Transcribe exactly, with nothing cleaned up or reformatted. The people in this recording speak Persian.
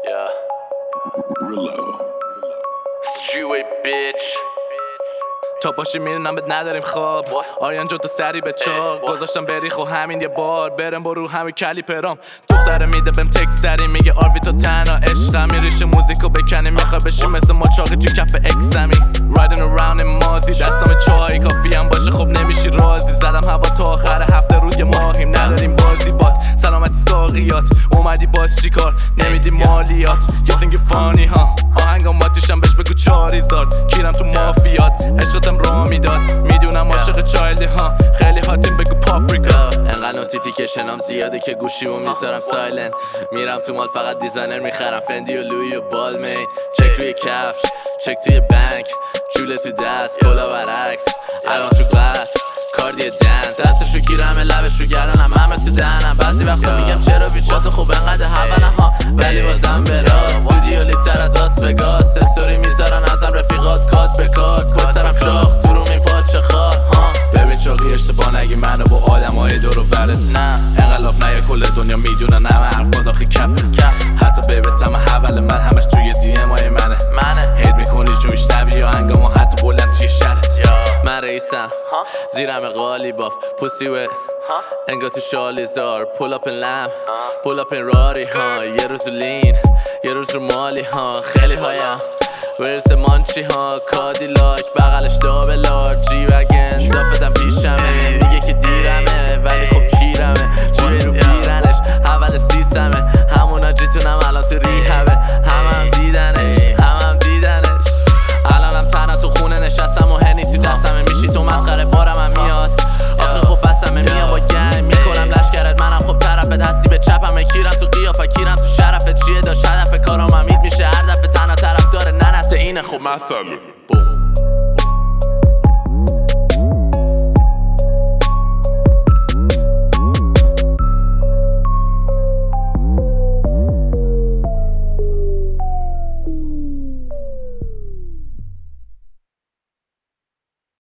Yeah. Stewie bitch. تا باشی میرنم بهت نداریم خواب آریان جدا سری به چاق گذاشتم بری خو همین یه بار برم برو همین کلی پرام دختره میده بهم تک سری میگه آروی تو تنها عشقم میریشه موزیکو بکنی میخوای بشی مثل ماچاقی توی کف اکسمی riding around in مازی دستم چای کافی هم باشه خب نمیشی راضی زدم هوا تا آخر هفته روی ماهیم نداریم بازی بات سلامتی ساقیات اومدی باز چیکار نمیدی مالیات you think you funny ها آهنگام باتیشم بهش بگو چاریزارد کیرم تو مافیات عشقتم را میداد میدونم عاشق چایلدی ها خیلی هاتیم بگو پاپریکا انقدر نوتیفیکیشنام زیاده که گوشیمو میذارم سایلنت میرم تو مال فقط دیزاینر میخرم فندی و لویی و بالمین چک روی کفش چک توی بانک جوله تو دست کلا برعکس الان تو گلاس کاردی دنس دستش رو گیرم لبش رو گردنم همه تو دهنم بعضی وقتا میگم چرا بیچات خوب انقدر حولم ها ولی بازم براست استودیو لیتر از آس وگاس استوری میذارن ازم رفیقات کات به کات پسترم شاخ تو رو میپاد چه خار ها ببین چاقی اشتباه نگی منو با آدم های دور و برت نه انقلاف نه کل دنیا میدونن همه حرفا داخل کپه حتی ببتم حول من همش توی دی ام های منه منه هید میکنی چون میشنوی یا انگام حتی بلند توی شرط من رئیسم زیرم قالی باف پوسی و انگار تو شالیزار پول اپ لم پول اپ راری ها یه روز لین یه روز رو مالی ها خیلی هایم ورز مانچی ها کادیلاک بغلش دابلار جی وگن دافتم پیشمه میگه که دیرمه ولی خب کیرمه جیبه رو بیرنش اول سیسمه همونا جیتونم الان تو ریحبه همه هم دیدنش همه هم دیدنش الانم تنها تو خونه نشستم و هنی تو دستمه میشی تو مسخره بارم هم میاد آخه خب بستمه میام با گنگ میکنم لشکرت منم خب طرف دستی به چپمه کیرم تو قیافه کیرم تو شرفت چیه داشت هدف کارم امید میشه هر دفعه تنها طرف داره ننسه اینه خب مسئله